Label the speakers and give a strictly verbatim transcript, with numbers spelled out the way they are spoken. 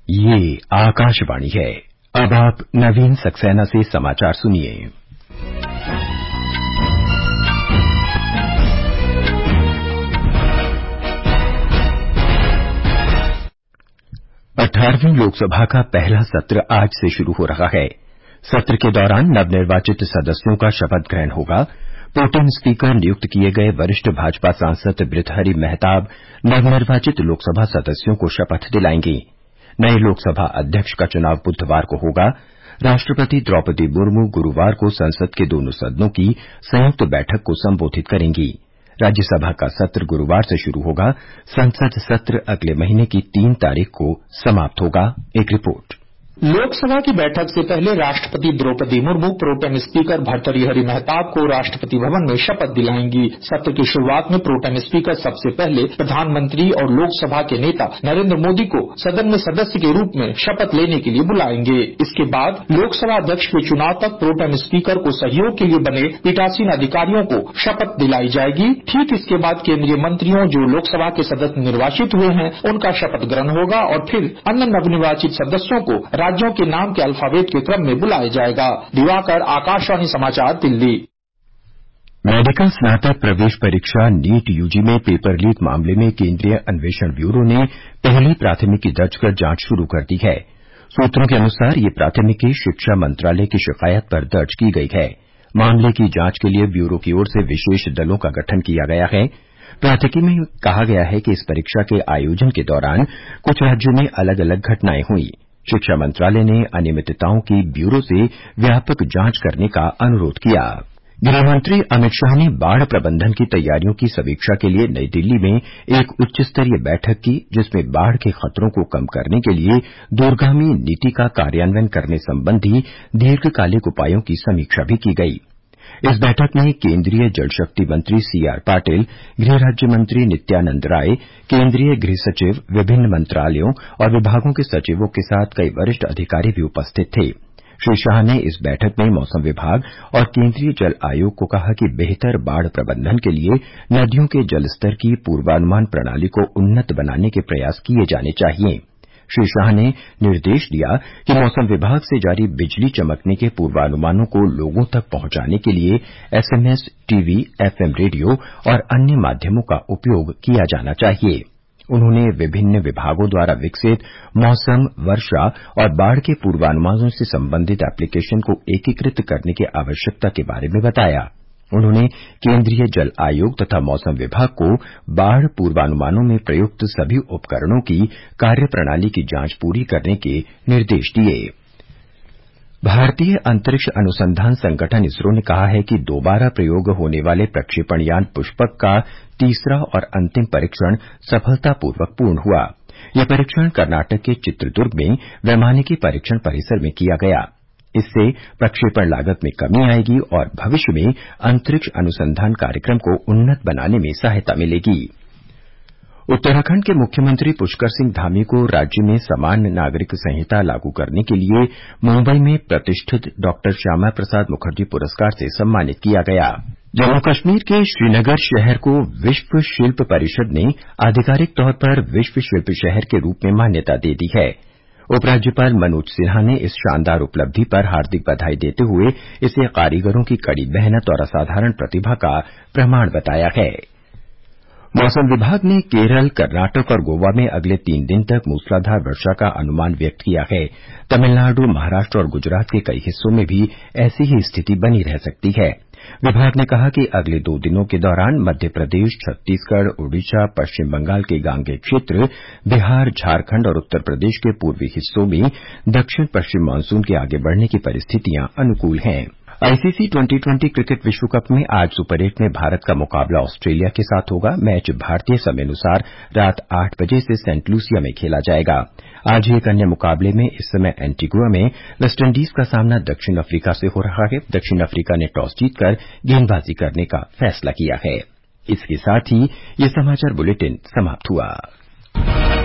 Speaker 1: ये आकाशवाणी है। अब आप नवीन सक्सेना से समाचार सुनिए। अठारहवीं लोकसभा का पहला सत्र आज से शुरू हो रहा है। सत्र के दौरान नवनिर्वाचित सदस्यों का शपथ ग्रहण होगा। प्रोटेम स्पीकर नियुक्त किए गए वरिष्ठ भाजपा सांसद भृतहरि मेहताब नवनिर्वाचित लोकसभा सदस्यों को शपथ दिलाएंगी। नए लोकसभा अध्यक्ष का चुनाव बुधवार को होगा। राष्ट्रपति द्रौपदी मुर्मू गुरूवार को संसद के दोनों सदनों की संयुक्त बैठक को संबोधित करेंगी। राज्यसभा का सत्र गुरूवार से शुरू होगा। संसद सत्र अगले महीने की तीन तारीख को समाप्त होगा। एक रिपोर्ट।
Speaker 2: लोकसभा की बैठक से पहले राष्ट्रपति द्रौपदी मुर्मू प्रोटेम स्पीकर भर्तृहरि मेहताब को राष्ट्रपति भवन में शपथ दिलाएंगी। सत्र की शुरुआत में प्रोटेम स्पीकर सबसे पहले प्रधानमंत्री और लोकसभा के नेता नरेंद्र मोदी को सदन में सदस्य के रूप में शपथ लेने के लिए बुलाएंगे। इसके बाद लोकसभा अध्यक्ष के चुनाव तक प्रोटेम स्पीकर को सहयोग के लिए बने पीठासीन अधिकारियों को शपथ दिलाई जाएगी। ठीक इसके बाद केंद्रीय मंत्रियों जो लोकसभा के सदस्य निर्वाचित हुए हैं उनका शपथ ग्रहण होगा और फिर अन्य नवनिर्वाचित सदस्यों को राज्यों के नाम के अल्फाबेट के क्रम में बुलाया जाएगा। दिवाकर, आकाशवाणी समाचार, दिल्ली।
Speaker 1: मेडिकल स्नातक प्रवेश परीक्षा नीट यूजी में पेपर लीक मामले में केंद्रीय अन्वेषण ब्यूरो ने पहली प्राथमिकी दर्ज कर जांच शुरू कर दी है। सूत्रों के अनुसार ये प्राथमिकी शिक्षा मंत्रालय की शिकायत पर दर्ज की गई है। मामले की जांच के लिए ब्यूरो की ओर से विशेष दलों का गठन किया गया है। प्राथमिकी में कहा गया है कि इस परीक्षा के आयोजन के दौरान कुछ राज्यों में अलग अलग घटनाएं हुई। शिक्षा मंत्रालय ने अनियमितताओं की ब्यूरो से व्यापक जांच करने का अनुरोध किया। गृहमंत्री अमित शाह ने बाढ़ प्रबंधन की तैयारियों की समीक्षा के लिए नई दिल्ली में एक उच्च स्तरीय बैठक की, जिसमें बाढ़ के खतरों को कम करने के लिए दूरगामी नीति का कार्यान्वयन करने संबंधी दीर्घकालिक उपायों की समीक्षा भी की गई। इस बैठक में केंद्रीय जल शक्ति मंत्री सी आर पाटिल, गृह राज्य मंत्री नित्यानंद राय, केंद्रीय गृह सचिव, विभिन्न मंत्रालयों और विभागों के सचिवों के साथ कई वरिष्ठ अधिकारी भी उपस्थित थे। श्री शाह ने इस बैठक में मौसम विभाग और केंद्रीय जल आयोग को कहा कि बेहतर बाढ़ प्रबंधन के लिए नदियों के जलस्तर की पूर्वानुमान प्रणाली को उन्नत बनाने के प्रयास किए जाने चाहिए। श्री शाह ने निर्देश दिया कि मौसम विभाग से जारी बिजली चमकने के पूर्वानुमानों को लोगों तक पहुंचाने के लिए एसएमएस, टीवी, एफएम रेडियो और अन्य माध्यमों का उपयोग किया जाना चाहिए। उन्होंने विभिन्न विभागों द्वारा विकसित मौसम, वर्षा और बाढ़ के पूर्वानुमानों से संबंधित एप्लीकेशन को एकीकृत करने की आवश्यकता के बारे में बताया। उन्होंने केंद्रीय जल आयोग तथा मौसम विभाग को बाढ़ पूर्वानुमानों में प्रयुक्त सभी उपकरणों की कार्यप्रणाली की जांच पूरी करने के निर्देश दिए। भारतीय अंतरिक्ष अनुसंधान संगठन इसरो ने कहा है कि दोबारा प्रयोग होने वाले प्रक्षेपण यान पुष्पक का तीसरा और अंतिम परीक्षण सफलतापूर्वक पूर्ण हुआ। यह परीक्षण कर्नाटक के चित्रदुर्ग में वैमानिकी परीक्षण परिसर में किया गया। इससे प्रक्षेपण लागत में कमी आएगी और भविष्य में अंतरिक्ष अनुसंधान कार्यक्रम को उन्नत बनाने में सहायता मिलेगी। उत्तराखंड के मुख्यमंत्री पुष्कर सिंह धामी को राज्य में समान नागरिक संहिता लागू करने के लिए मुंबई में प्रतिष्ठित डॉक्टर श्यामा प्रसाद मुखर्जी पुरस्कार से सम्मानित किया गया। जम्मू कश्मीर के श्रीनगर शहर को विश्व शिल्प परिषद ने आधिकारिक तौर पर विश्व शिल्प शहर के रूप में मान्यता दे दी है। उपराज्यपाल मनोज सिन्हा ने इस शानदार उपलब्धि पर हार्दिक बधाई देते हुए इसे कारीगरों की कड़ी मेहनत और असाधारण प्रतिभा का प्रमाण बताया है। मौसम विभाग ने केरल, कर्नाटक और गोवा में अगले तीन दिन तक मूसलाधार वर्षा का अनुमान व्यक्त किया है। तमिलनाडु, महाराष्ट्र और गुजरात के कई हिस्सों में भी ऐसी ही स्थिति बनी रह सकती है। विभाग ने कहा कि अगले दो दिनों के दौरान मध्य प्रदेश, छत्तीसगढ़, ओडिशा, पश्चिम बंगाल के गांगे क्षेत्र, बिहार, झारखंड और उत्तर प्रदेश के पूर्वी हिस्सों में दक्षिण पश्चिम मानसून के आगे बढ़ने की परिस्थितियां अनुकूल हैं। आईसीसी ट्वेंटी ट्वेंटी क्रिकेट विश्व कप में आज सुपर एट में भारत का मुकाबला ऑस्ट्रेलिया के साथ होगा। मैच भारतीय समयानुसार रात आठ बजे से सेंट लूसिया में खेला जाएगा। आज एक अन्य मुकाबले में इस समय एंटीगुआ में वेस्टइंडीज का सामना दक्षिण अफ्रीका से हो रहा है। दक्षिण अफ्रीका ने टॉस जीतकर गेंदबाजी करने का फैसला किया है। इसके साथ ही ये समाचार बुलेटिन समाप्त हुआ।